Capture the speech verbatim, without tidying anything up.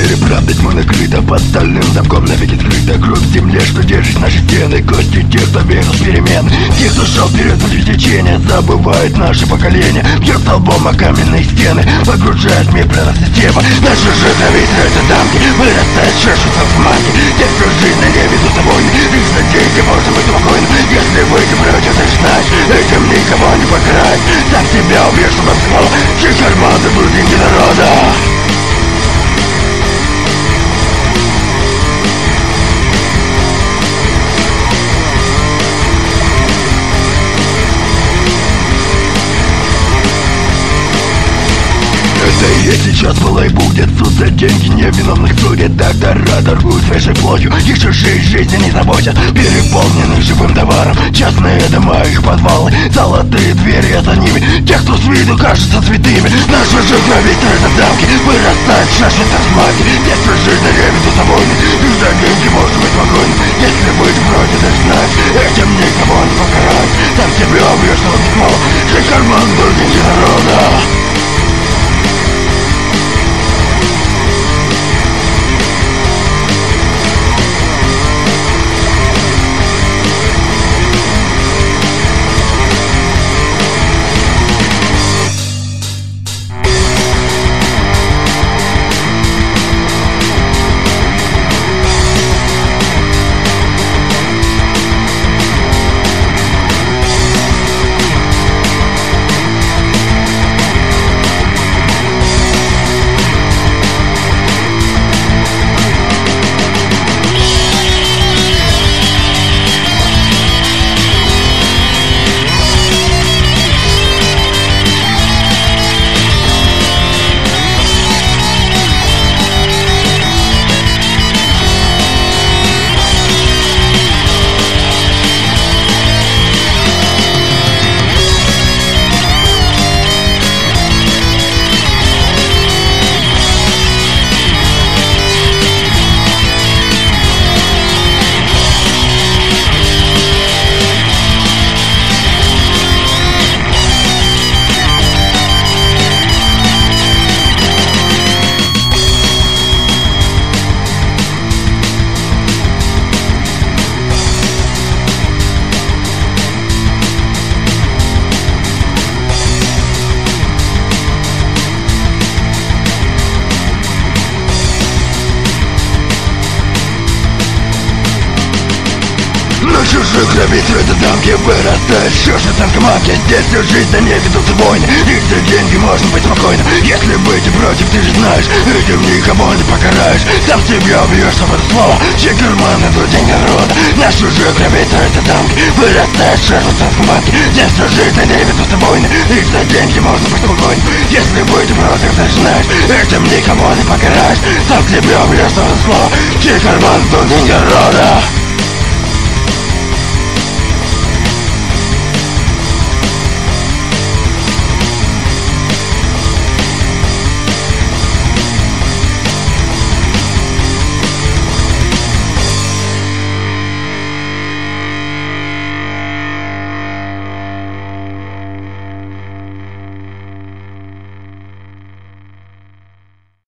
мире правда тьма накрыта, под стальным замком навеки скрыта. Кровь в земле, что держит наши стены, кости тех, кто верил в перемен, тех, кто шел вперед против течения. Забывает наше поколение, бьет столбом о каменные стены, погружает мир прямо в систему. Наши же зависят дамки, вырастает шершится в маке. Тех, кто жизнь не ведут за войны, лишь за деньги можно быть спокойным. Если выйти против, ты знаешь, этим никого не покарать. Сам себя убьешь, чтобы снова чей карман забыл деньги народа. Это и есть сейчас было и будет. Суд за деньги невиновных судит. Доктора торгуют свежей плотью, их чужие жизни не заботят. Переполнены живым товаром частные дома, их подвалы, золотые двери, а за ними тех, кто с виду кажется святыми. Наши же грабители это дамки, вырастают шаши тасмаки. Тех, кто жизнь не ведут за войны, лишь за деньги можно быть спокойным. Если быть против, ты знаешь, этим никого не покарать. Сам себя убьешь, что он снова чей карман был деньги народа. Чужих грабителей это дамки, вырастает шершень танкоматки. Здесь всю жизнь за ней ведутся войны, и за деньги можно быть спокойным. Если быть против, ты же знаешь, этим никого не покараешь. Сам себя убьешь, чтобы это слово, чей карман идут деньги народа. Наш чужих грабителей это дамки, вырастает шершень танкоматки. Здесь всю жизнь за ней ведутся войны, и за деньги можно быть спокойным. Если быть против, ты же знаешь, этим никого не покараешь. Сам себя убьешь, чтобы это слово, чей карман идут деньги народа.